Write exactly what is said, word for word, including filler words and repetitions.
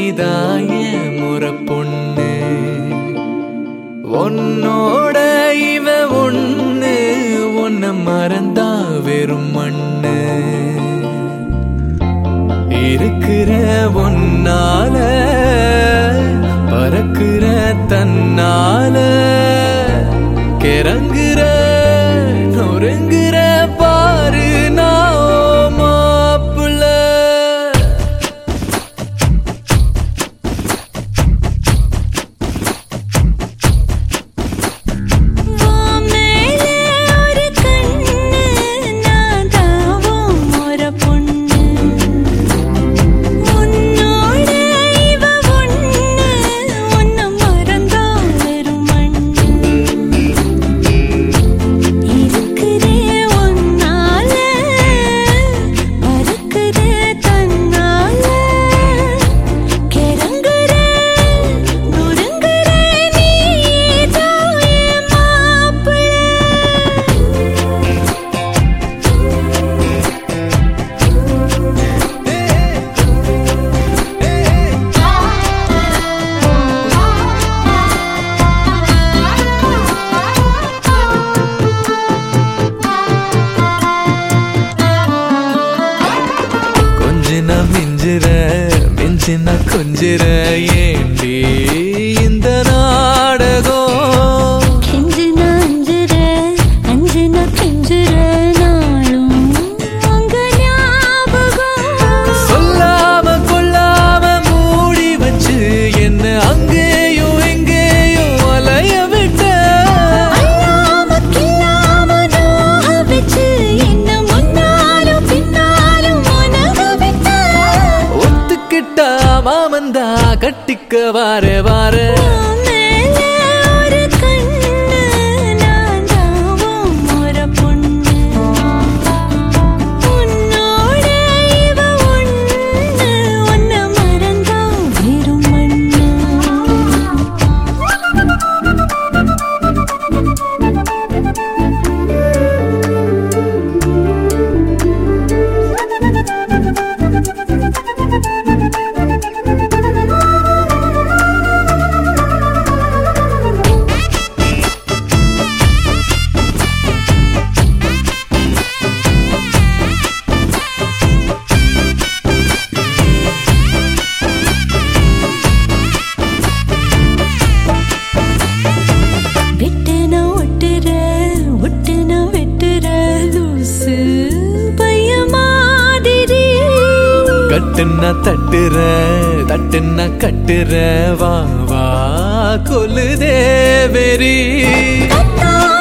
நீதான் என் முறை பொண்ணு. உன்னோட இவ ஒண்ணு, உன்னை மறந்தா வெறும் மண்ணு. இருக்கிற ஒன்னால பறக்குற தன்னால கிறங்குற நொறுங்குற பாரு நான் மாப்புல. மிஞ்சிற மிஞ்சின கொஞ்சிற ஏண்டி இந்த நாடகம். கெஞ்சின அஞ்சிற அஞ்சின கெஞ்சிற நாளும் அங்க ஞாபகம். சொல்லாம கொள்ளாம மூடி வச்சு என்ன அங்கேயோ எங்கேயோ அலைய விட்ட. அல்லாம கில்லாம நோக வச்சு என்ன முன்னாலும் பின்னாலும் உனக விட்ட. ஒத்துக்கிட்டா மாமந்தா கட்டிக்க வார வார. கட்டுன்னா தட்டுற தட்டுன்னா கட்டுற வா வா கொல்லுதே வெறி.